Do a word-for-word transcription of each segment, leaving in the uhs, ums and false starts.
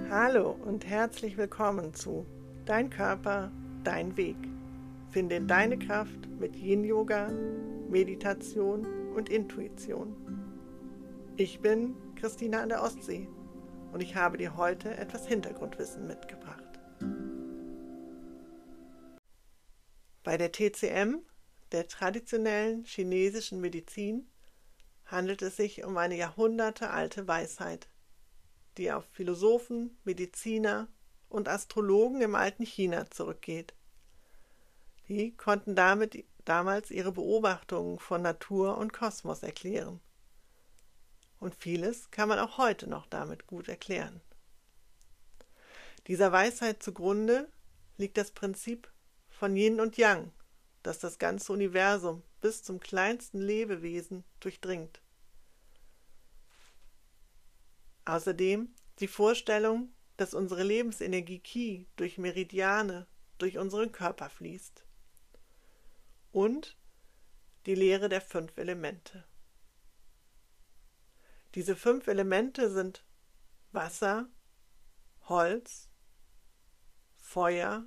Hallo und herzlich willkommen zu Dein Körper, dein Weg. Finde deine Kraft mit Yin-Yoga, Meditation und Intuition. Ich bin Christina an der Ostsee und ich habe dir heute etwas Hintergrundwissen mitgebracht. Bei der T C M, der traditionellen chinesischen Medizin, handelt es sich um eine jahrhundertealte Weisheit, die auf Philosophen, Mediziner und Astrologen im alten China zurückgeht. Die konnten damit damals ihre Beobachtungen von Natur und Kosmos erklären. Und vieles kann man auch heute noch damit gut erklären. Dieser Weisheit zugrunde liegt das Prinzip von Yin und Yang, das das ganze Universum bis zum kleinsten Lebewesen durchdringt. Außerdem die Vorstellung, dass unsere Lebensenergie Qi durch Meridiane durch unseren Körper fließt. Und die Lehre der fünf Elemente. Diese fünf Elemente sind Wasser, Holz, Feuer,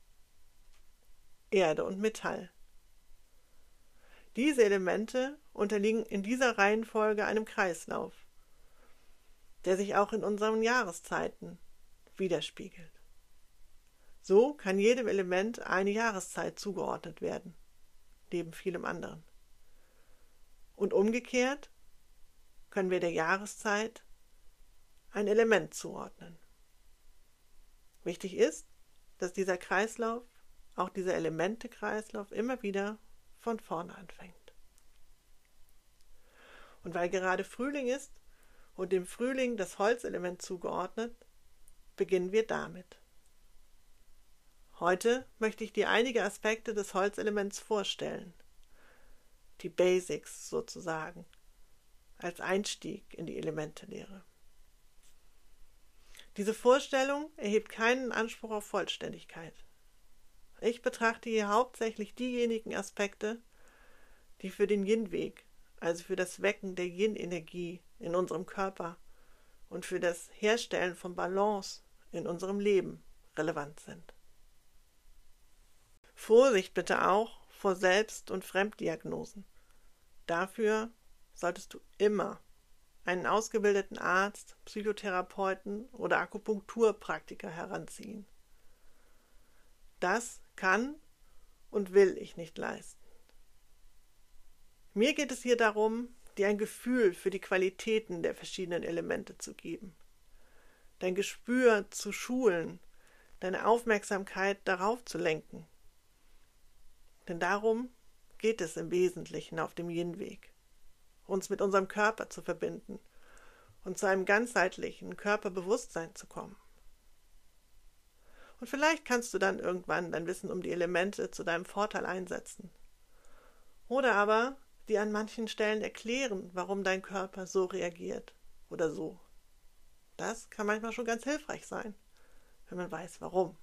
Erde und Metall. Diese Elemente unterliegen in dieser Reihenfolge einem Kreislauf, der sich auch in unseren Jahreszeiten widerspiegelt. So kann jedem Element eine Jahreszeit zugeordnet werden, neben vielem anderen. Und umgekehrt können wir der Jahreszeit ein Element zuordnen. Wichtig ist, dass dieser Kreislauf, auch dieser Elementekreislauf, immer wieder von vorne anfängt. Und weil gerade Frühling ist und dem Frühling das Holzelement zugeordnet, beginnen wir damit. Heute möchte ich dir einige Aspekte des Holzelements vorstellen, die Basics sozusagen, als Einstieg in die Elementelehre. Diese Vorstellung erhebt keinen Anspruch auf Vollständigkeit. Ich betrachte hier hauptsächlich diejenigen Aspekte, die für den Yin-Weg, also für das Wecken der Yin-Energie in unserem Körper und für das Herstellen von Balance in unserem Leben relevant sind. Vorsicht bitte auch vor Selbst- und Fremddiagnosen. Dafür solltest du immer einen ausgebildeten Arzt, Psychotherapeuten oder Akupunkturpraktiker heranziehen. Das kann und will ich nicht leisten. Mir geht es hier darum, dir ein Gefühl für die Qualitäten der verschiedenen Elemente zu geben, dein Gespür zu schulen, deine Aufmerksamkeit darauf zu lenken. Denn darum geht es im Wesentlichen auf dem Yin-Weg, uns mit unserem Körper zu verbinden und zu einem ganzheitlichen Körperbewusstsein zu kommen. Und vielleicht kannst du dann irgendwann dein Wissen um die Elemente zu deinem Vorteil einsetzen. Oder aber dir an manchen Stellen erklären, warum dein Körper so reagiert oder so. Das kann manchmal schon ganz hilfreich sein, wenn man weiß, warum.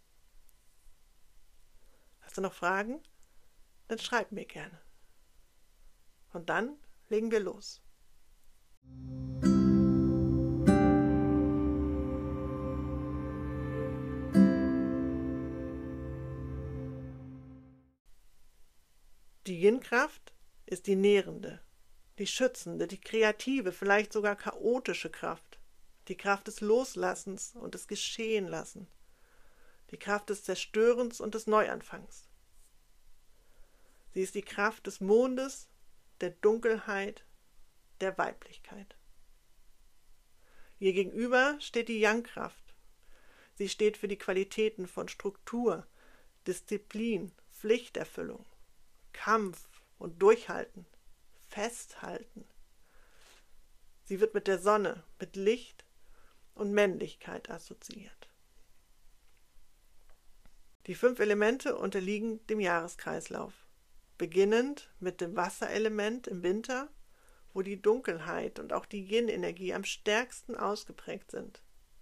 Hast du noch Fragen? Dann schreib mir gerne. Und dann legen wir los. Die Yin-Kraft ist die nährende, die schützende, die kreative, vielleicht sogar chaotische Kraft, die Kraft des Loslassens und des Geschehenlassen, die Kraft des Zerstörens und des Neuanfangs. Sie ist die Kraft des Mondes, der Dunkelheit, der Weiblichkeit. Ihr gegenüber steht die Yang-Kraft. Sie steht für die Qualitäten von Struktur, Disziplin, Pflichterfüllung, Kampf und Durchhalten, Festhalten. Sie wird mit der Sonne, mit Licht und Männlichkeit assoziiert. Die fünf Elemente unterliegen dem Jahreskreislauf, beginnend mit dem Wasserelement im Winter, wo die Dunkelheit und auch die Yin-Energie am stärksten ausgeprägt sind.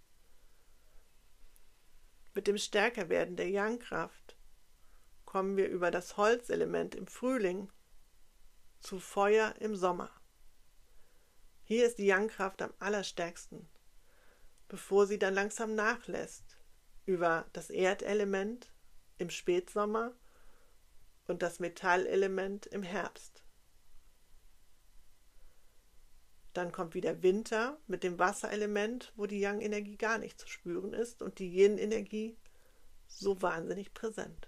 Mit dem Stärkerwerden der Yang-Kraft kommen wir über das Holzelement im Frühling zu Feuer im Sommer. Hier ist die Yang-Kraft am allerstärksten bevor sie dann langsam nachlässt über das Erdelement im Spätsommer und das Metallelement im Herbst. Dann kommt wieder Winter mit dem Wasserelement, wo die Yang-Energie gar nicht zu spüren ist und die Yin-Energie so wahnsinnig präsent.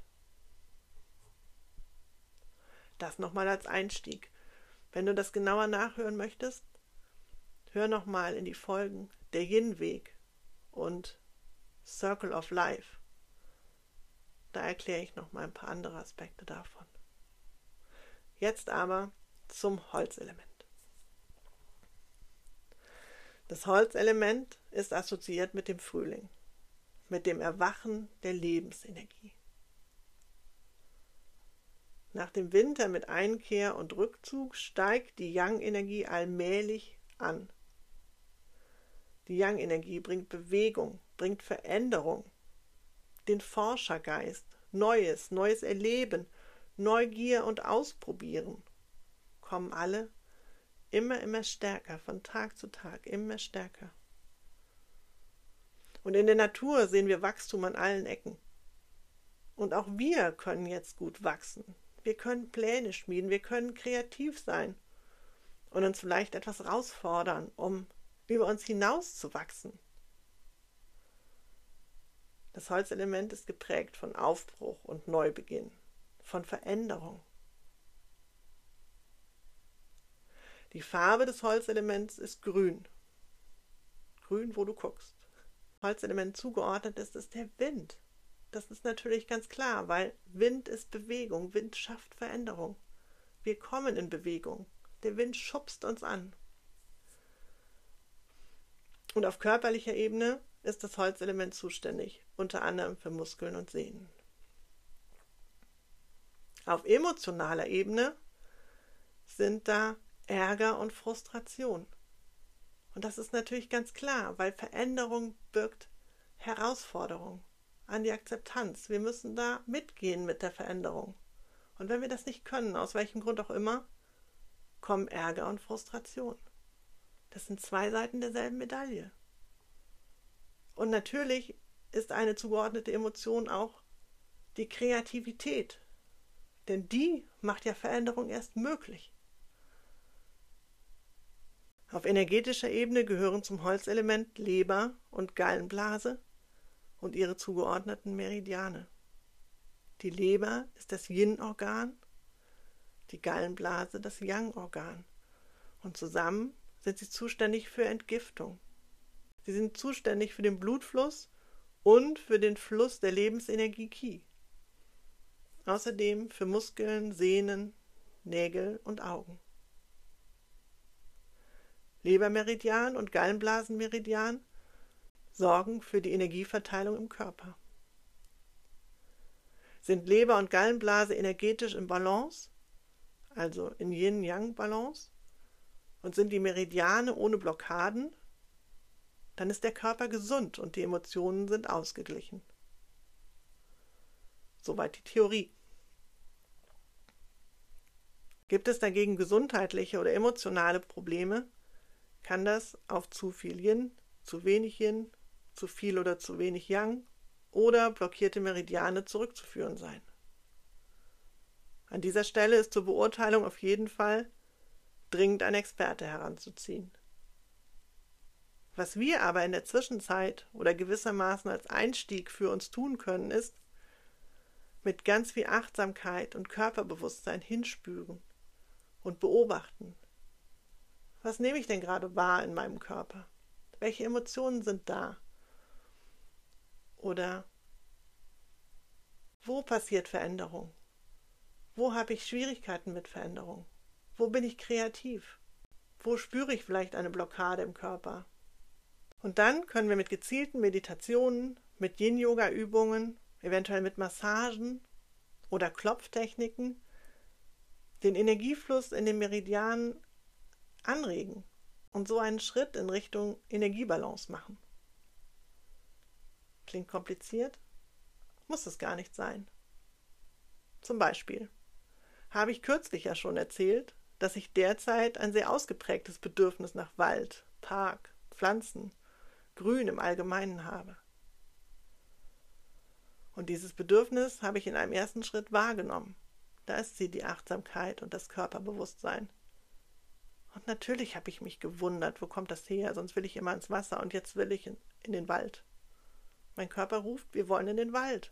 Das nochmal als Einstieg. Wenn du das genauer nachhören möchtest, hör nochmal in die Folgen der Yin-Weg und Circle of Life. Da erkläre ich nochmal ein paar andere Aspekte davon. Jetzt aber zum Holzelement. Das Holzelement ist assoziiert mit dem Frühling, mit dem Erwachen der Lebensenergie. Nach dem Winter mit Einkehr und Rückzug steigt die Yang-Energie allmählich an. Die Yang-Energie bringt Bewegung, bringt Veränderung, den Forschergeist, Neues, neues Erleben, Neugier und Ausprobieren kommen alle immer, immer stärker, von Tag zu Tag, immer stärker. Und in der Natur sehen wir Wachstum an allen Ecken. Und auch wir können jetzt gut wachsen. Wir können Pläne schmieden, wir können kreativ sein und uns vielleicht etwas herausfordern, um über uns hinaus zu wachsen. Das Holzelement ist geprägt von Aufbruch und Neubeginn, von Veränderung. Die Farbe des Holzelements ist grün. Grün, wo du guckst. Holzelement zugeordnet ist, ist der Wind. Das ist natürlich ganz klar, weil Wind ist Bewegung, Wind schafft Veränderung. Wir kommen in Bewegung. Der Wind schubst uns an. Und auf körperlicher Ebene ist das Holzelement zuständig, unter anderem für Muskeln und Sehnen. Auf emotionaler Ebene sind da Ärger und Frustration. Und das ist natürlich ganz klar, weil Veränderung birgt Herausforderung an die Akzeptanz. Wir müssen da mitgehen mit der Veränderung. Und wenn wir das nicht können, aus welchem Grund auch immer, kommen Ärger und Frustration. Das sind zwei Seiten derselben Medaille. Und natürlich ist eine zugeordnete Emotion auch die Kreativität. Denn die macht ja Veränderung erst möglich. Auf energetischer Ebene gehören zum Holzelement Leber und Gallenblase und ihre zugeordneten Meridiane. Die Leber ist das Yin-Organ, die Gallenblase das Yang-Organ. Und zusammen sind sie zuständig für Entgiftung. Sie sind zuständig für den Blutfluss und für den Fluss der Lebensenergie Qi. Außerdem für Muskeln, Sehnen, Nägel und Augen. Lebermeridian und Gallenblasenmeridian sorgen für die Energieverteilung im Körper. Sind Leber und Gallenblase energetisch im Balance, also in Yin-Yang-Balance, und sind die Meridiane ohne Blockaden, dann ist der Körper gesund und die Emotionen sind ausgeglichen. Soweit die Theorie. Gibt es dagegen gesundheitliche oder emotionale Probleme, kann das auf zu viel Yin, zu wenig Yin, zu viel oder zu wenig Yang oder blockierte Meridiane zurückzuführen sein. An dieser Stelle ist zur Beurteilung auf jeden Fall dringend ein Experte heranzuziehen. Was wir aber in der Zwischenzeit oder gewissermaßen als Einstieg für uns tun können, ist, mit ganz viel Achtsamkeit und Körperbewusstsein hinspüren und beobachten. Was nehme ich denn gerade wahr in meinem Körper? Welche Emotionen sind da? Oder wo passiert Veränderung? Wo habe ich Schwierigkeiten mit Veränderung? Wo bin ich kreativ? Wo spüre ich vielleicht eine Blockade im Körper? Und dann können wir mit gezielten Meditationen, mit Yin-Yoga-Übungen, eventuell mit Massagen oder Klopftechniken den Energiefluss in den Meridianen anregen und so einen Schritt in Richtung Energiebalance machen. Klingt kompliziert? Muss es gar nicht sein. Zum Beispiel habe ich kürzlich ja schon erzählt, dass ich derzeit ein sehr ausgeprägtes Bedürfnis nach Wald, Park, Pflanzen, Grün im Allgemeinen habe. Und dieses Bedürfnis habe ich in einem ersten Schritt wahrgenommen. Da ist sie, die Achtsamkeit und das Körperbewusstsein. Und natürlich habe ich mich gewundert, wo kommt das her? Sonst will ich immer ins Wasser und jetzt will ich in, in den Wald. Mein Körper ruft, wir wollen in den Wald.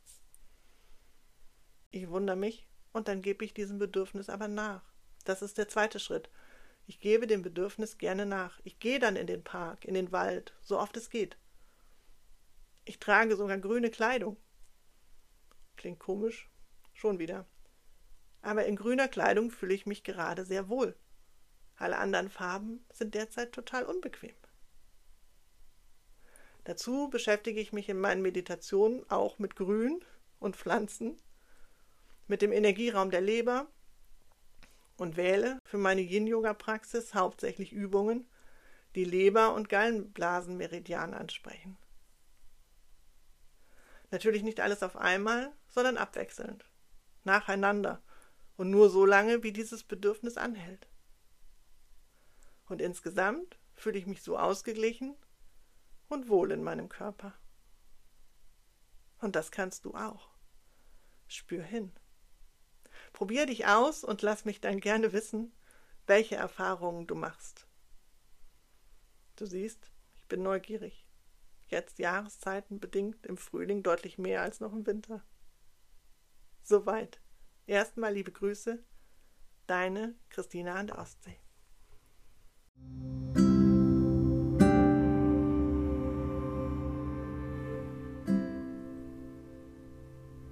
Ich wundere mich und dann gebe ich diesem Bedürfnis aber nach. Das ist der zweite Schritt. Ich gebe dem Bedürfnis gerne nach. Ich gehe dann in den Park, in den Wald, so oft es geht. Ich trage sogar grüne Kleidung. Klingt komisch, schon wieder. Aber in grüner Kleidung fühle ich mich gerade sehr wohl. Alle anderen Farben sind derzeit total unbequem. Dazu beschäftige ich mich in meinen Meditationen auch mit Grün und Pflanzen, mit dem Energieraum der Leber und wähle für meine Yin-Yoga-Praxis hauptsächlich Übungen, die Leber- und Gallenblasenmeridian ansprechen. Natürlich nicht alles auf einmal, sondern abwechselnd, nacheinander und nur so lange, wie dieses Bedürfnis anhält. Und insgesamt fühle ich mich so ausgeglichen und wohl in meinem Körper. Und das kannst du auch. Spür hin. Probier dich aus und lass mich dann gerne wissen, welche Erfahrungen du machst. Du siehst, ich bin neugierig. Jetzt Jahreszeiten bedingt im Frühling deutlich mehr als noch im Winter. Soweit. Erstmal liebe Grüße, deine Christina an der Ostsee.